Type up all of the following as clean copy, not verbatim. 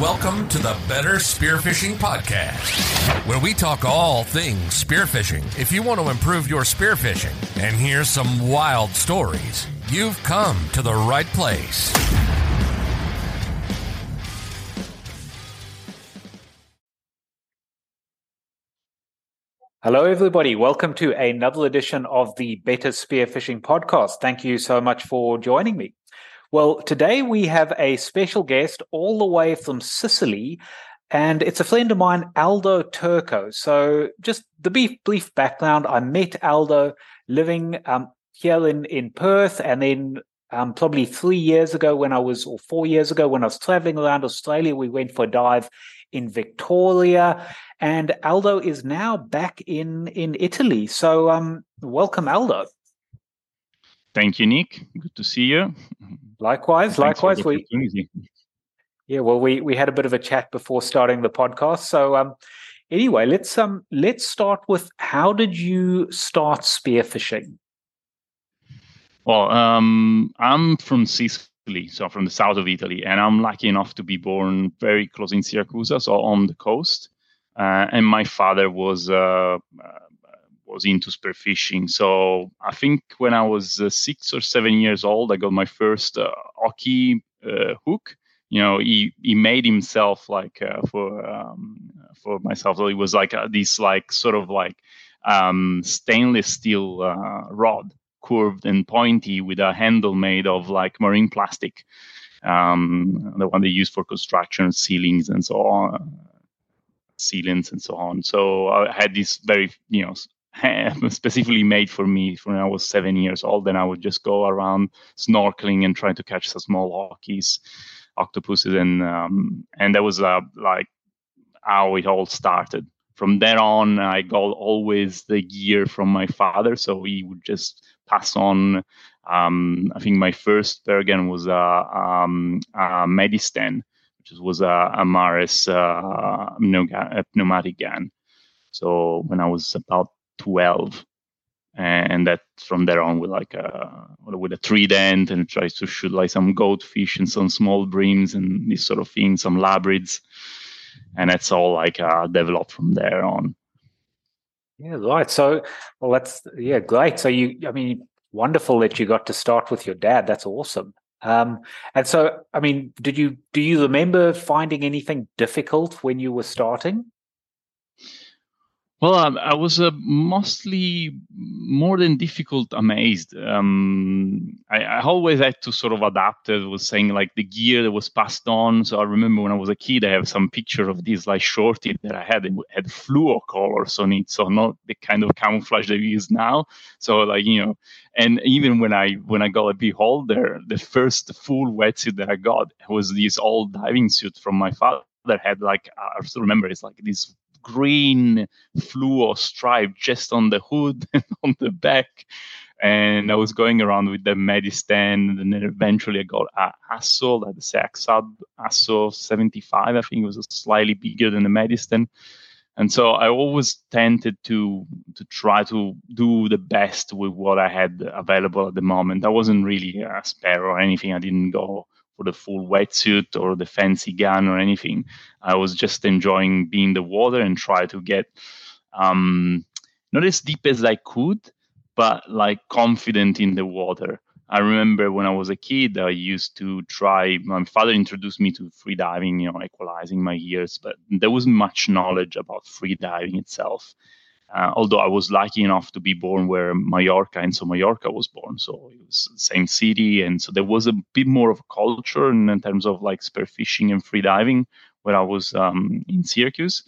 Welcome to the Better Spearfishing Podcast, where we talk all things spearfishing. If you want to improve your spearfishing and hear some wild stories, you've come to the right place. Hello, everybody. Welcome to another edition of the Better Spearfishing Podcast. Thank you so much for joining me. Well, today we have a special guest all the way from Sicily, and it's a friend of mine, Aldo Turco. So just the brief background, I met Aldo living here in Perth, and then probably 4 years ago when I was traveling around Australia, we went for a dive in Victoria, and Aldo is now back in Italy. So welcome, Aldo. Thank you, Nick. Good to see you. Likewise. We had a bit of a chat before starting the podcast. So anyway, let's start with, how did you start spearfishing? Well, I'm from Sicily, so from the south of Italy, and I'm lucky enough to be born very close in Syracuse, so on the coast. And my father was into spearfishing. So I think when I was 6 or 7 years old, I got my first Oki hook. You know, he made himself for myself. So it was like this stainless steel rod, curved and pointy, with a handle made of like marine plastic, the one they use for construction, ceilings and so on, sealants and so on. So I had this very, specifically made for me when I was 7 years old. Then I would just go around snorkeling and try to catch some small octopuses, and that was like how it all started. From there on, I got always the gear from my father, so he would just pass on. I think my first pair again was a Medistan, which was a Mares pneumatic gun. So when I was about 12, and that from there on with a trident, and tries to shoot like some goldfish and some small breams and this sort of thing, some labrids, and that's all developed from there on. Yeah, right. So, well, that's great. So wonderful that you got to start with your dad. That's awesome. And so, do you remember finding anything difficult when you were starting? Well, I was mostly, more than difficult, amazed. I always had to sort of adapt. I was saying, like, the gear that was passed on. So I remember when I was a kid, I have some picture of this like shorty that I had. It had fluo colors on it, so not the kind of camouflage that we use now. So and even when I got a bit older, the first full wetsuit that I got was this old diving suit from my father. Had I still remember, it's like this green fluo stripe just on the hood and on the back, and I was going around with the Medistan, and then eventually I got Asso, like the Saxab Asso 75. I think it was slightly bigger than the Medistan, and so I always tended to try to do the best with what I had available at the moment. I wasn't really a spare or anything. I didn't go for the full wetsuit or the fancy gun or anything. I was just enjoying being in the water and try to get not as deep as I could, but like confident in the water. I remember when I was a kid, I used to try. My father introduced me to free diving, equalizing my ears, but there wasn't much knowledge about free diving itself. Although I was lucky enough to be born where Mallorca was born, so it was the same city, and so there was a bit more of a culture in terms of like spearfishing and free diving where I was in Syracuse.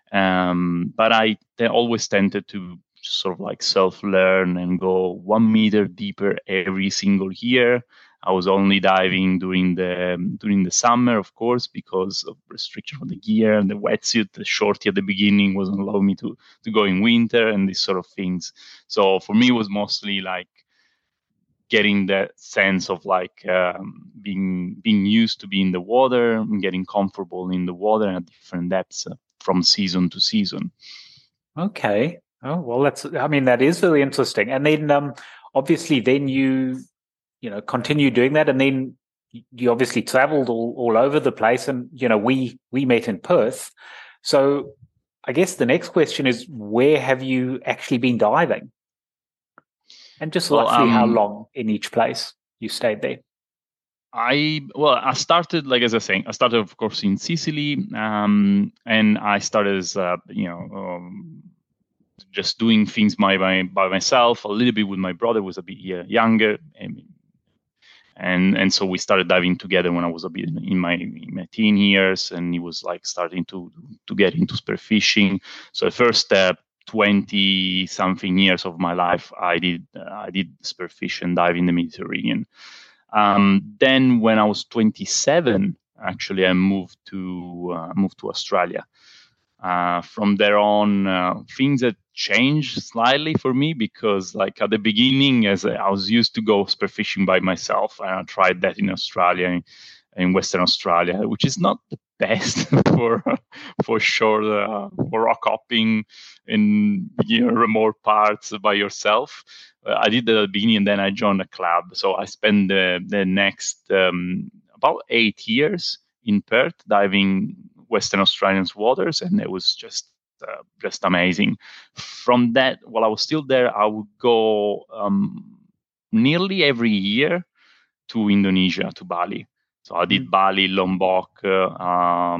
But I always tended to sort of like self-learn and go 1 meter deeper every single year. I was only diving during the summer, of course, because of restriction on the gear and the wetsuit. The shorty at the beginning wasn't allowing me to go in winter and these sort of things. So for me, it was mostly like getting that sense of like being used to be in the water and getting comfortable in the water at different depths from season to season. Okay. Oh, well, that is really interesting. And then obviously then you continue doing that. And then you obviously traveled all over the place, and we met in Perth. So I guess the next question is, where have you actually been diving? And just roughly how long in each place you stayed there? I started, like as I was saying, I started of course in Sicily, and I started as just doing things by myself, a little bit with my brother, who was a bit younger, and so we started diving together when I was a bit in my teen years, and he was like starting to get into spearfishing. So the first 20 something years of my life, I did spearfish and dive in the Mediterranean. Then when I was 27, actually, I moved to Australia. From there on, things had changed slightly for me, because like at the beginning, as I was used to go spearfishing by myself, and I tried that in Australia, in Western Australia, which is not the best for sure, for rock hopping in remote parts by yourself. I did that at the beginning, and then I joined a club. So I spent the next about 8 years in Perth diving Western Australian waters, and it was just amazing. From that, while I was still there, I would go nearly every year to Indonesia, to Bali. So I did Bali, Lombok. I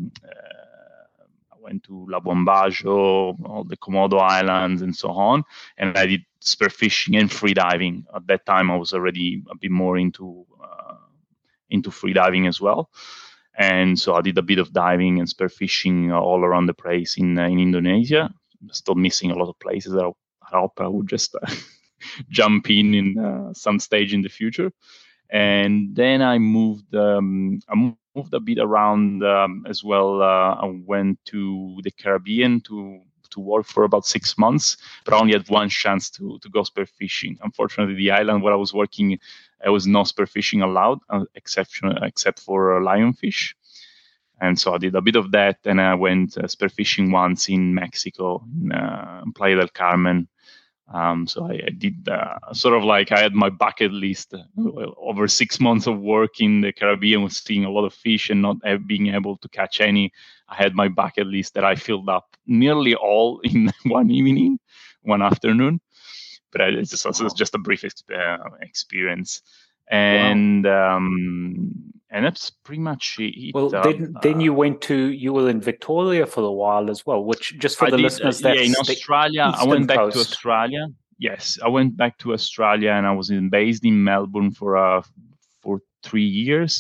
went to Labuan Bajo, all the Komodo Islands, and so on. And I did spearfishing and free diving. At that time, I was already a bit more into free diving as well. And so I did a bit of diving and spearfishing all around the place in Indonesia. Still missing a lot of places that I hope I would just jump in some stage in the future. And then I moved a bit around as well. I went to the Caribbean to work for about 6 months, but I only had one chance to go spearfishing. Unfortunately, the island where I was working, there was no spearfishing allowed, except for lionfish. And so I did a bit of that, and I went spearfishing once in Mexico, in Playa del Carmen. So I did sort of like I had my bucket list over 6 months of work in the Caribbean, was seeing a lot of fish and not being able to catch any. I had my bucket list that I filled up nearly all in one evening, one afternoon. But it's just a brief experience. And wow. And that's pretty much it. Well, then you were in Victoria for a while as well, which just for the listeners, that's in Australia. I went back to Australia. Yes, I went back to Australia, and I was based in Melbourne for 4 years.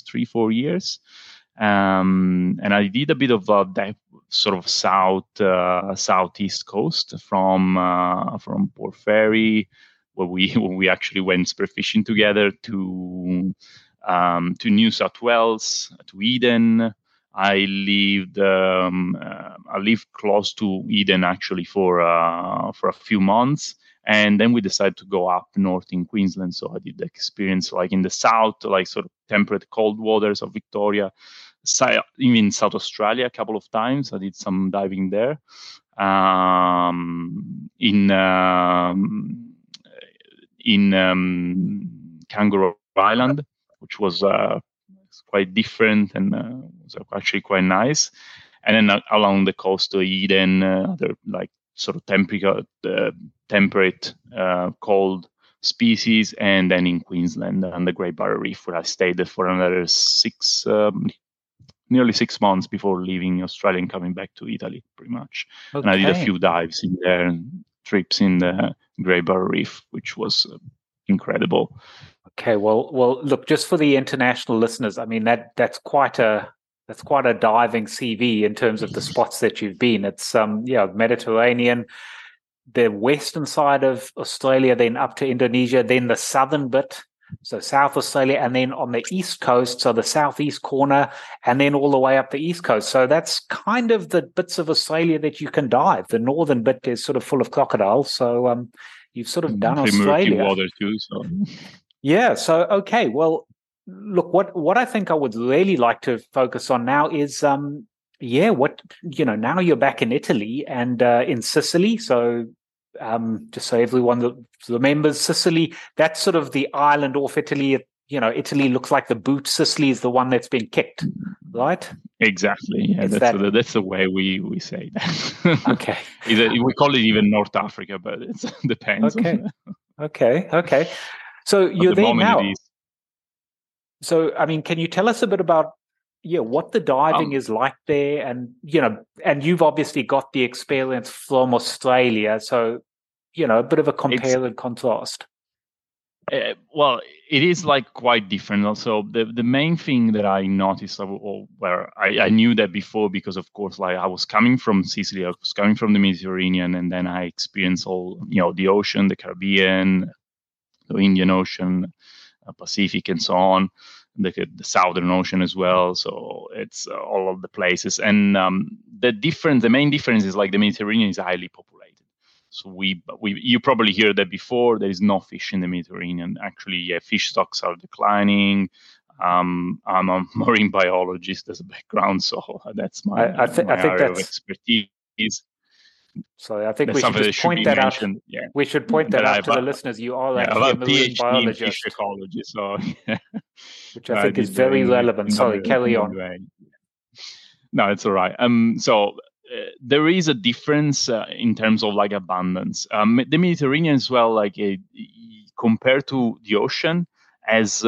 And I did a bit of that sort of southeast coast from Port Fairy, where we actually went spearfishing together, to New South Wales, to Eden. I lived close to Eden actually for a few months, and then we decided to go up north in Queensland. So I did the experience like in the south, like sort of temperate cold waters of Victoria, even South Australia a couple of times. I did some diving there. In Kangaroo Island, which was quite different and was actually quite nice. And then along the coast to Eden, other like sort of temperate cold species, and then in Queensland on the Great Barrier Reef, where I stayed for another nearly 6 months before leaving Australia and coming back to Italy, pretty much. Okay. And I did a few dives in there and trips in the Great Barrier Reef, which was incredible. Okay, well, look, just for the international listeners, I mean that's quite a diving CV in terms of the spots that you've been. It's Mediterranean, the western side of Australia, then up to Indonesia, then the southern bit, so South Australia, and then on the east coast, so the southeast corner, and then all the way up the east coast. So that's kind of the bits of Australia that you can dive. The northern bit is sort of full of crocodiles, so you've sort of done Australia. Murky water too, so. Yeah. So okay. Well, look, what I think I would really like to focus on now is now you're back in Italy and in Sicily. So just so everyone remembers, Sicily, that's sort of the island off Italy. Italy looks like the boot. Sicily is the one that's been kicked, right? Exactly. Yeah, that's the way we say that. Okay. We call it even North Africa, but it depends. Okay. So you're there now. It is. So, can you tell us a bit about what the diving is like there? And, and you've obviously got the experience from Australia. So, a bit of a compare and contrast. Well, it is like quite different. Also, the main thing that I noticed, or where I knew that before, because of course, like I was coming from Sicily, I was coming from the Mediterranean, and then I experienced all, the ocean, the Caribbean, the Indian Ocean, Pacific, and so on, the Southern Ocean as well. So it's all of the places, and the main difference is like the Mediterranean is highly populated. So you probably heard that before. There is no fish in the Mediterranean. Actually, fish stocks are declining. I'm a marine biologist as a background, so that's my area of expertise. So I think we should just point that out. Yeah. We should point that out to the listeners. You are actually a marine biologist. In fish ecology, so which I think is very relevant. Sorry, carry on. No, it's all right. So there is a difference in terms of like abundance. The Mediterranean as well, like compared to the ocean, has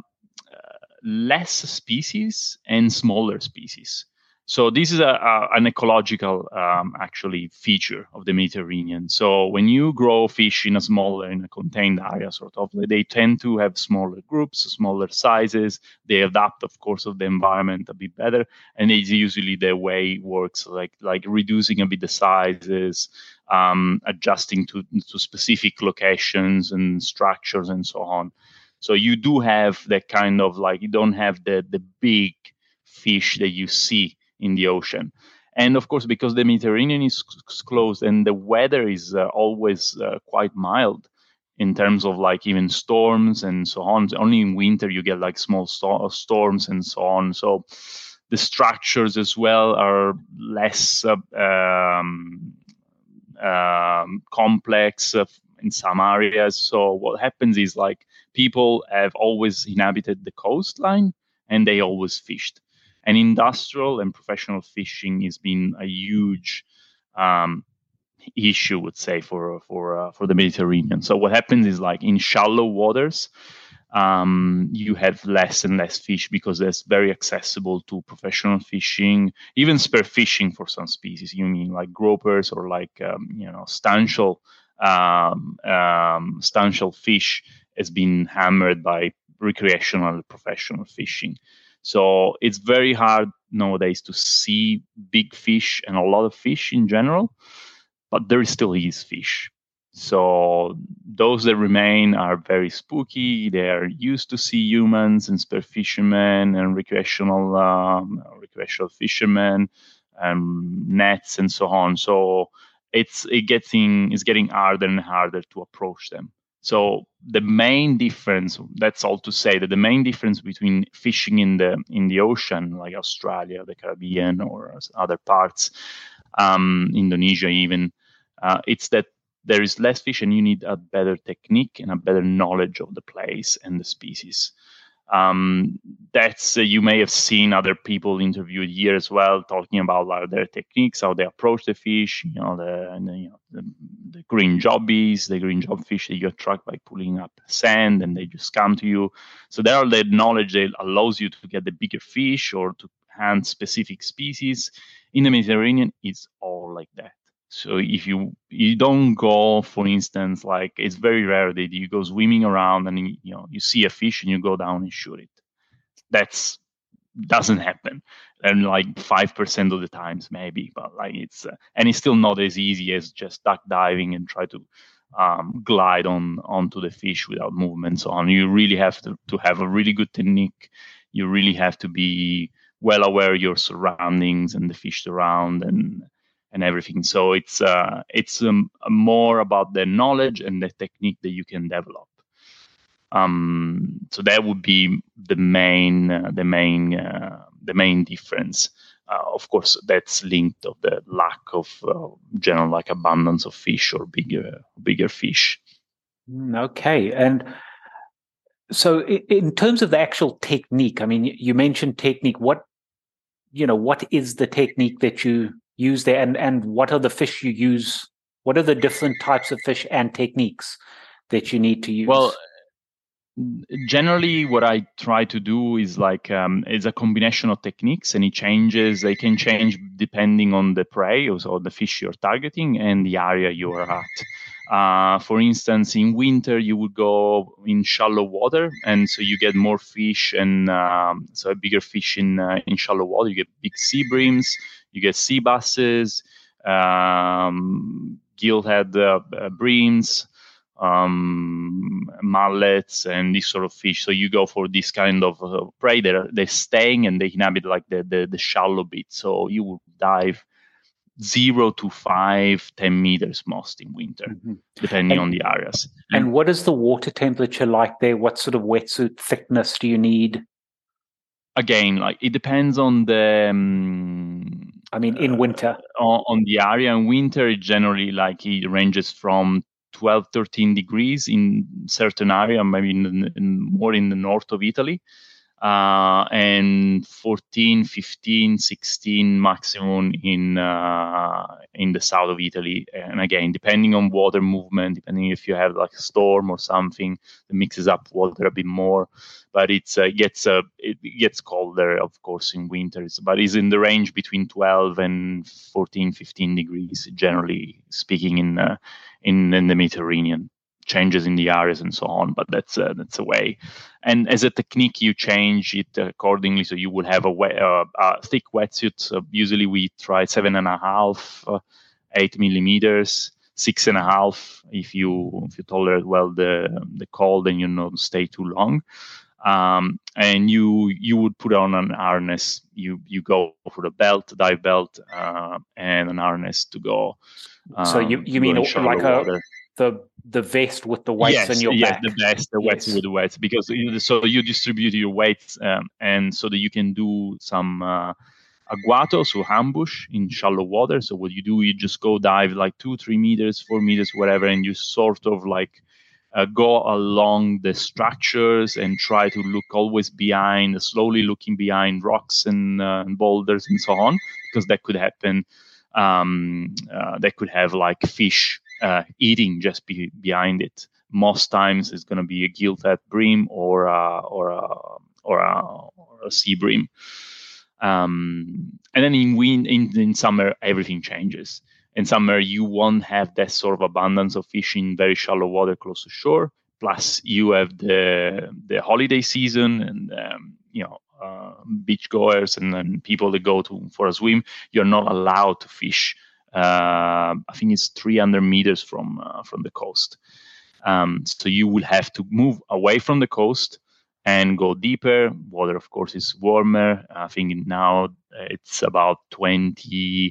less species and smaller species. So this is an ecological actually feature of the Mediterranean. So when you grow fish in a contained area, sort of, they tend to have smaller groups, smaller sizes. They adapt, of course, of the environment a bit better, and it's usually the way it works, like reducing a bit the sizes, adjusting to specific locations and structures and so on. So you do have that kind of like, you don't have the big fish that you see in the ocean. And of course, because the Mediterranean is closed and the weather is always quite mild in terms of like even storms and so on. Only in winter you get like small storms and so on. So the structures as well are less complex in some areas. So what happens is like people have always inhabited the coastline and they always fished. And industrial and professional fishing has been a huge issue, would say, for the Mediterranean. So what happens is like in shallow waters, you have less and less fish because it's very accessible to professional fishing, even spear fishing for some species. You mean like gropers or like stanchial fish has been hammered by recreational and professional fishing. So it's very hard nowadays to see big fish and a lot of fish in general, but there still is fish. So those that remain are very spooky. They are used to see humans and spear fishermen and recreational fishermen and nets and so on. So it's getting harder and harder to approach them. So the main difference, that's all to say, that the main difference between fishing in the ocean, like Australia, the Caribbean, or other parts, Indonesia even, it's that there is less fish and you need a better technique and a better knowledge of the place and the species. That's you may have seen other people interviewed here as well, talking about like their techniques, how they approach the fish. The green jobbies, the green job fish that you attract by pulling up sand, and they just come to you. So there are the knowledge that allows you to get the bigger fish or to hunt specific species. In the Mediterranean, it's all like that. So if you don't go, for instance, like it's very rare that you go swimming around and you see a fish and you go down and shoot it. That doesn't happen, and like 5% of the times maybe, but like it's still not as easy as just duck diving and try to glide onto the fish without movement. So on, you really have to have a really good technique. You really have to be well aware of your surroundings and the fish around and everything. So it's more about the knowledge and the technique that you can develop. So that would be the main difference. Of course, that's linked of the lack of general like abundance of fish or bigger fish. Okay, and So in terms of the actual technique, I mean, you mentioned technique. What is the technique that you use there, and what are the fish you use? What are the different types of fish and techniques that you need to use? Well, generally what I try to do is it's a combination of techniques, and they can change depending on the prey, or the fish you're targeting and the area you're at. For instance, in winter you would go in shallow water, and so you get more fish, and so bigger fish in shallow water. You get big sea breams, you get sea basses, gillhead breams, mullets, and this sort of fish. So you go for this kind of prey. They're staying and they inhabit like the shallow bit. So you will dive 0 to 5-10 meters most in winter, depending on the areas. And what is the water temperature like there? What sort of wetsuit thickness do you need? Again, it depends on the in winter, on the area. In winter, it generally it ranges from 12-13 degrees in certain area, maybe more in the north of Italy, and 14-15-16 maximum in the south of Italy. And again, depending on water movement, depending if you have a storm or something that mixes up water a bit more, but it gets colder, of course, in winters, but it's in the range between 12 and 14-15 degrees, generally speaking, in the Mediterranean. Changes in the areas and so on, but that's a way. And as a technique, you change it accordingly. So you will have a thick wetsuit. Usually we try 7.5, 8 millimeters, 6.5 if you tolerate well the cold and you don't stay too long. And you would put on an harness. You go for the dive belt, and an harness to go. So you mean like water. The vest with the weights on your back? Yes, the vest with the weights, because so you distribute your weights, and so that you can do some agguato, so ambush in shallow water. So what you do, you just go dive 2-3 meters, 4 meters, whatever, and you sort of go along the structures and try to look always slowly looking behind rocks and boulders and so on, because that could happen. That could have fish eating just behind it. Most times it's going to be a gillhead bream or a sea bream. And then in summer everything changes. In summer you won't have that sort of abundance of fish in very shallow water close to shore. Plus you have the holiday season and beach goers and people that go for a swim. You're not allowed to fish. I think it's 300 meters from the coast. So you will have to move away from the coast and go deeper. Water, of course, is warmer. I think now it's about 20.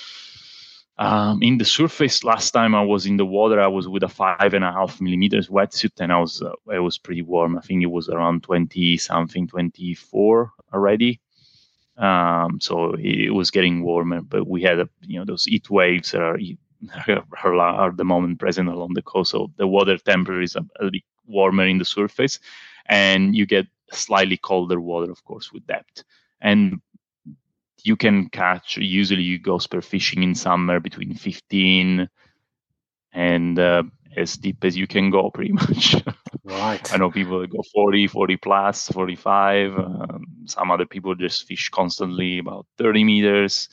In the surface, last time I was in the water, I was with a 5.5 millimeters wetsuit, and it was pretty warm. I think it was around 20-something, 24 already. So it was getting warmer, but we had those heat waves that are at the moment present along the coast. So the water temperature is a little warmer in the surface, and you get slightly colder water, of course, with depth. And you can catch. Usually, you go spearfishing in summer between 15 and as deep as you can go, pretty much. Right. I know people that go 40 plus, 45. Some other people just fish constantly about 30 meters.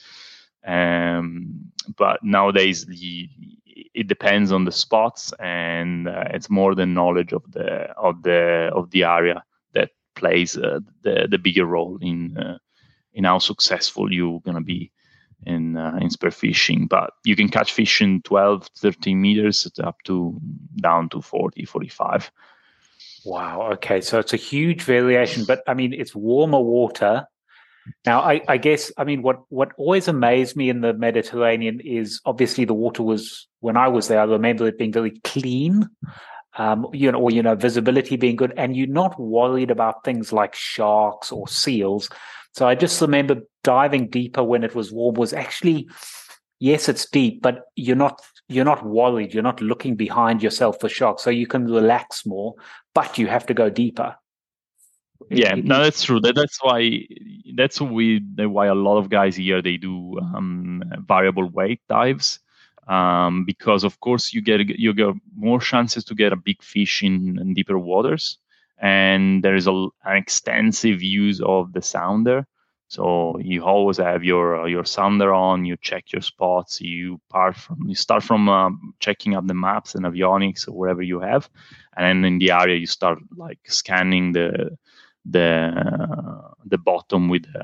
But nowadays, it depends on the spots, and it's more the knowledge of the area that plays the bigger role in how successful you're gonna be in spearfishing. But you can catch fish in 12, 13 meters down to 40, 45. Wow. Okay. So it's a huge variation, but it's warmer water. Now, I guess, what always amazed me in the Mediterranean is obviously the water was, when I was there, I remember it being very clean, visibility being good, and you're not worried about things like sharks or seals. So I just remember diving deeper when it was warm was actually, yes, it's deep, but you're not worried. You're not looking behind yourself for sharks, so you can relax more, but you have to go deeper. Yeah, no, that's true. That's why a lot of guys here they do variable weight dives, because of course you get more chances to get a big fish in deeper waters, and there is an extensive use of the sounder. So you always have your sounder on. You check your spots. You start from checking up the maps and avionics or whatever you have, and then in the area you start like scanning the bottom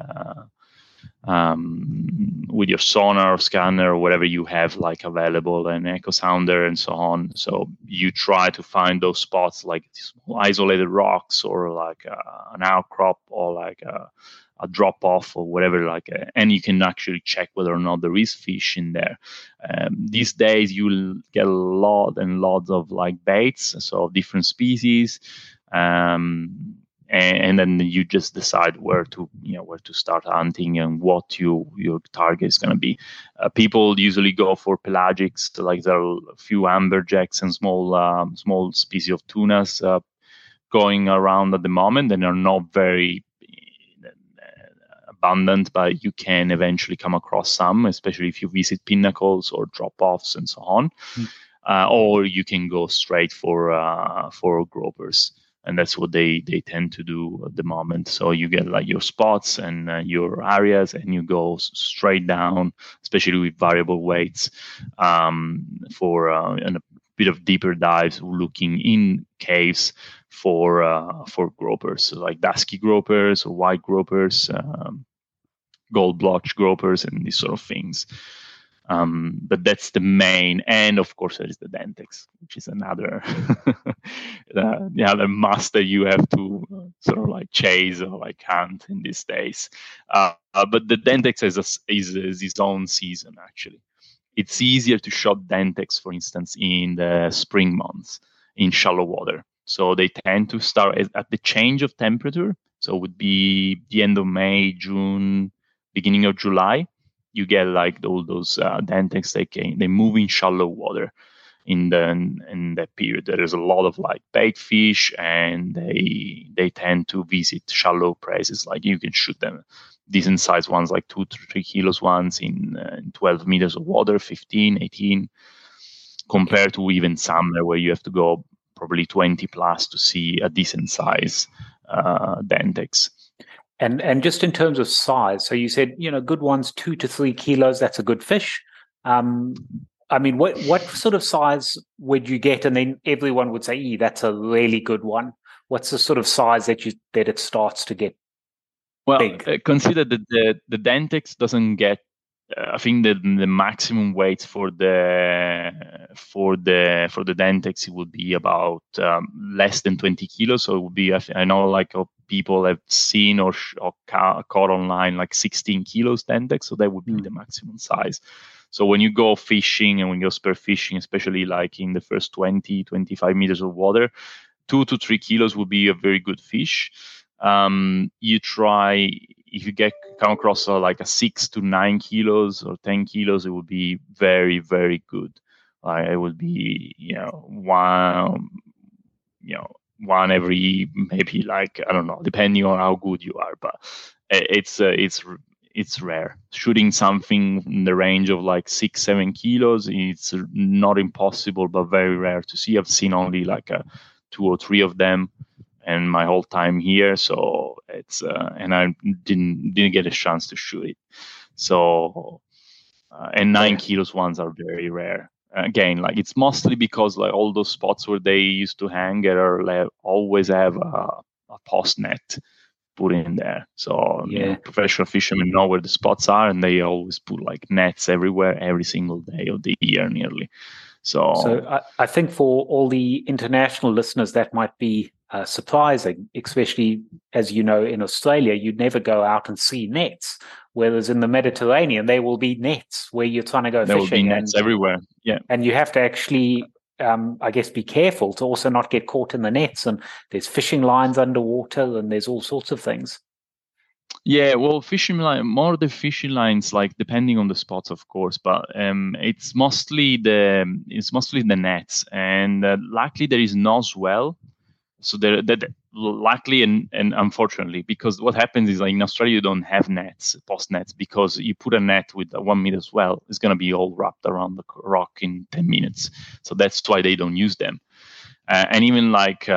with your sonar or scanner or whatever you have like available, an echo sounder and so on. So you try to find those spots like small isolated rocks or like an outcrop or like a drop off or whatever, and you can actually check whether or not there is fish in there. These days you'll get a lot and lots of like baits, so different species. And then you just decide where to start hunting and what your target is going to be. People usually go for pelagics, like there are a few amberjacks and small species of tunas going around at the moment, and are not very abundant, but you can eventually come across some, especially if you visit pinnacles or drop-offs and so on. Or you can go straight for gropers. And that's what they tend to do at the moment. So you get like your spots and your areas, and you go straight down, especially with variable weights, for a bit of deeper dives, looking in caves for gropers, so like dusky gropers or white gropers, gold blotch gropers, and these sort of things. But that's the main, and of course there is the Dentex, which is another the other must that you have to sort of like chase or like hunt in these days. But the Dentex is its own season actually. It's easier to shot Dentex, for instance, in the spring months in shallow water. So they tend to start at the change of temperature. So it would be the end of May, June, beginning of July. You get like all those Dentex. They move in shallow water in that period. There is a lot of like bait fish, and they tend to visit shallow places. Like you can shoot them decent sized ones, like 2 to 3 kilos ones in 12 meters of water, 15, 18, compared to even summer where you have to go probably 20 plus to see a decent size Dentex. And just in terms of size, so you said, good ones, 2 to 3 kilos, that's a good fish. I mean, what sort of size would you get? And then everyone would say, that's a really good one. What's the sort of size that it starts to get big? Consider that the Dentex doesn't get, I think the maximum weight for the Dentex, it would be about less than 20 kilos. So it would be, I know like people have seen or caught online like 16 kilos Dentex. So that would be the maximum size. So when you go fishing and when you go spear fishing, especially like in the first 20, 25 meters of water, 2 to 3 kilos would be a very good fish. You try, if you come across like a 6 to 9 kilos or 10 kilos, it would be very, very good. It would be, one every, maybe like, I don't know, depending on how good you are, but it's rare. Shooting something in the range of like 6, 7 kilos, it's not impossible, but very rare to see. I've seen only like 2 or 3 of them and my whole time here, so it's and I didn't get a chance to shoot it. So and 9 kilos ones are very rare. Again, like it's mostly because like all those spots where they used to hang always have a post net put in there. So professional fishermen know where the spots are, and they always put like nets everywhere every single day of the year nearly. So I think for all the international listeners, that might be surprising, especially as you know, in Australia, you'd never go out and see nets, whereas in the Mediterranean, there will be nets where you're trying to go fishing. There will be nets everywhere, yeah. And you have to actually, I guess, be careful to also not get caught in the nets. And there's fishing lines underwater, and there's all sorts of things. Yeah, well, more the fishing lines, like depending on the spots, of course, but it's mostly the nets, and luckily there is no swell. So that luckily and unfortunately, because what happens is, like, in Australia you don't have nets, post nets, because you put a net with a 1 meter swell, it's going to be all wrapped around the rock in 10 minutes. So that's why they don't use them. And even like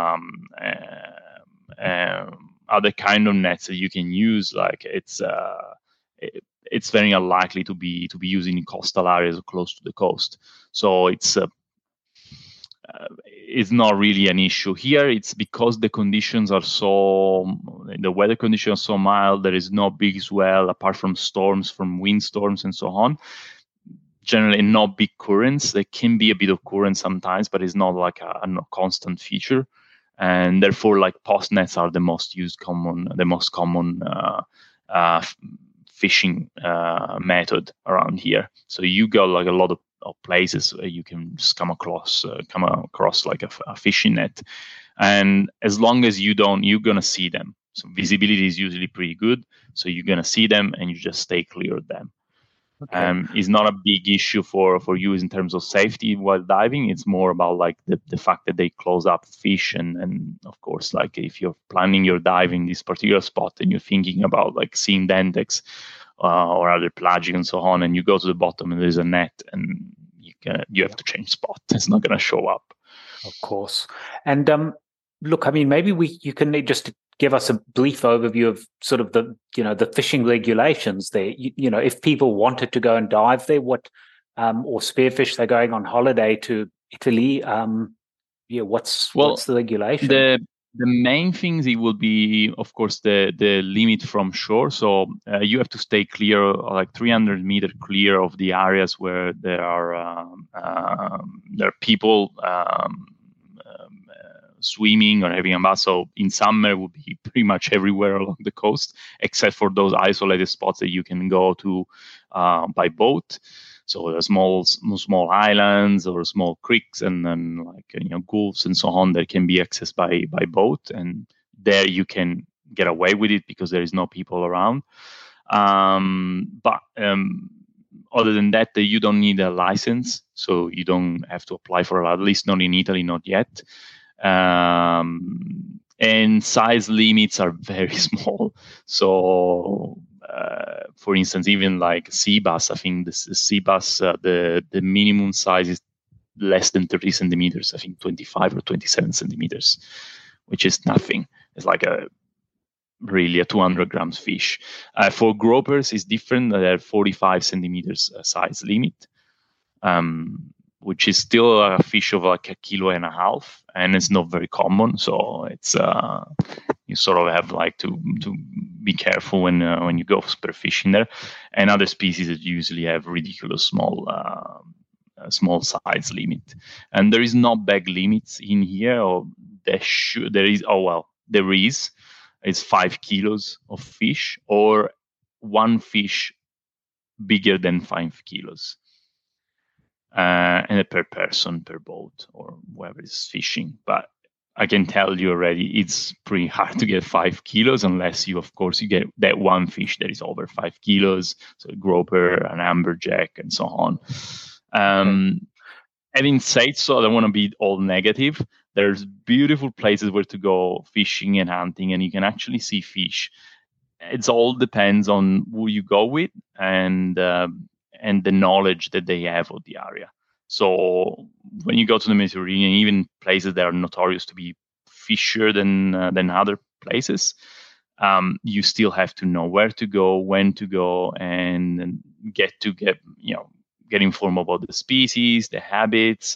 other kind of nets that you can use, like it's very unlikely to be used in coastal areas or close to the coast. So it's not really an issue here. It's because the weather conditions are so mild. There is no big swell apart from storms, from windstorms and so on. Generally, not big currents. There can be a bit of current sometimes, but it's not like a constant feature. And therefore, like, post nets are the most common fishing method around here. So you got like a lot of places where you can just come across like a fishing net, and as long as you're gonna see them. So visibility is usually pretty good, so you're gonna see them and you just stay clear of them. Okay. It's not a big issue for you in terms of safety while diving. It's more about like the fact that they close up fish, and of course, like, if you're planning your dive in this particular spot and you're thinking about like seeing Dentex or other pelagic and so on, and you go to the bottom and there's a net, and you have to change spot. It's not going to show up. Of course. And look, I mean, maybe you can just give us a brief overview of sort of the fishing regulations there. If people wanted to go and dive there, what or spearfish, they're going on holiday to Italy. What's the regulation? The main things, it will be, of course, the limit from shore. So you have to stay clear, like 300 meters clear of the areas where there are people swimming or having a bath. So in summer, it will be pretty much everywhere along the coast, except for those isolated spots that you can go to by boat. So the small islands or small creeks, and then gulfs and so on that can be accessed by boat, and there you can get away with it because there is no people around. But other than that, you don't need a license, so you don't have to apply for it, at least not in Italy, not yet. And size limits are very small. So for instance, even like sea bass, I think the sea bass, the minimum size is less than 30 centimeters. I think 25 or 27 centimeters, which is nothing. It's like really a 200 grams fish. For gropers, it's different. They're 45 centimeters size limit, which is still a fish of like 1.5 kilos, and it's not very common. So it's you sort of have like to be careful when you go spearfishing there. And other species that usually have ridiculous small size limit. And there is no bag limits in here, or there is. There is. It's 5 kilos of fish, or one fish bigger than 5 kilos. And per person, per boat, or whoever is fishing. But I can tell you already, it's pretty hard to get 5 kilos unless you get that one fish that is over 5 kilos, so a grouper, an amberjack, and so on. Having said so, I don't want to be all negative. There's beautiful places where to go fishing and hunting, and you can actually see fish. It all depends on who you go with and the knowledge that they have of the area. So when you go to the Mediterranean, even places that are notorious to be fishier than other places, you still have to know where to go, when to go, and get informed about the species, the habits,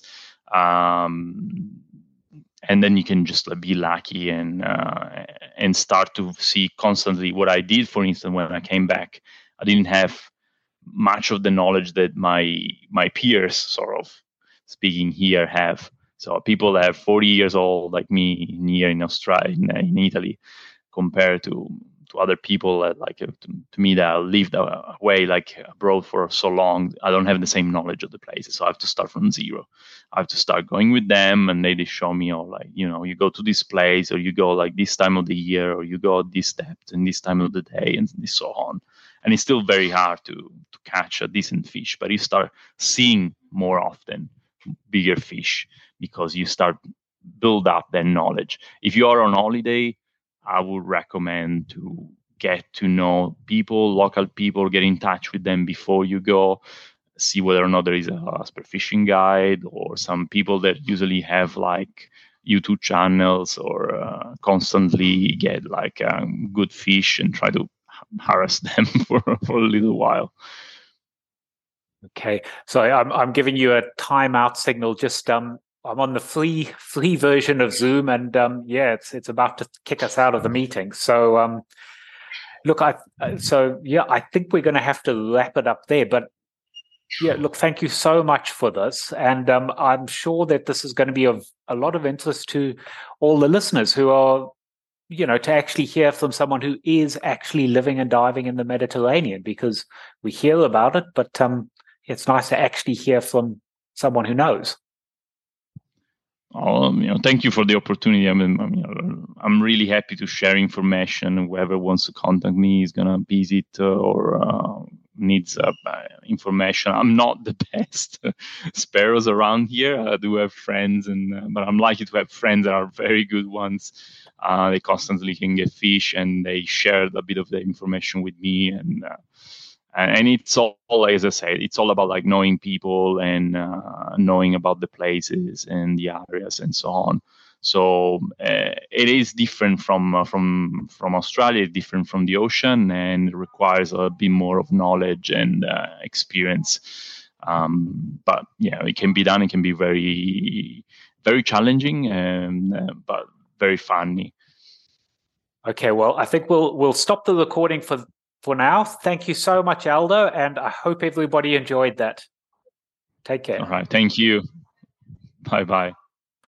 and then you can just be lucky and start to see constantly. What I did, for instance, when I came back, I didn't have much of the knowledge that my peers, sort of speaking here, have. So people that are 40 years old, like me, here in Australia, in Italy, compared to other people that, like, to me, that lived away, like, abroad for so long, I don't have the same knowledge of the places. So I have to start from zero. I have to start going with them, and they show me, you go to this place, or you go like this time of the year, or you go at this depth and this time of the day, and so on. And it's still very hard to catch a decent fish, but you start seeing more often bigger fish because you start build up their knowledge. If you are on holiday, I would recommend to get to know people, local people, get in touch with them before you go, see whether or not there is a spearfishing guide or some people that usually have like YouTube channels or constantly get like good fish and try to harass them for a little while. Okay, so I'm giving you a timeout signal. Just I'm on the free version of Zoom, and it's about to kick us out of the meeting. So look, I think we're going to have to wrap it up there. But yeah, look, thank you so much for this, and I'm sure that this is going to be of a lot of interest to all the listeners who are, to actually hear from someone who is actually living and diving in the Mediterranean, because we hear about it, but it's nice to actually hear from someone who knows. Thank you for the opportunity. I'm really happy to share information. Whoever wants to contact me is gonna visit or needs information. I'm not the best sparrows around here. I do have friends, but I'm lucky to have friends that are very good ones. They constantly can get fish, and they share a bit of the information with me. And it's all, as I said, it's all about like knowing people and knowing about the places and the areas and so on. So it is different from Australia, it's different from the ocean, and it requires a bit more of knowledge and experience. But yeah, it can be done. It can be very, very challenging, but very funny. Okay, well, I think we'll stop the recording for now. Thank you so much, Aldo, and I hope everybody enjoyed that. Take care. All right, thank you. Bye-bye.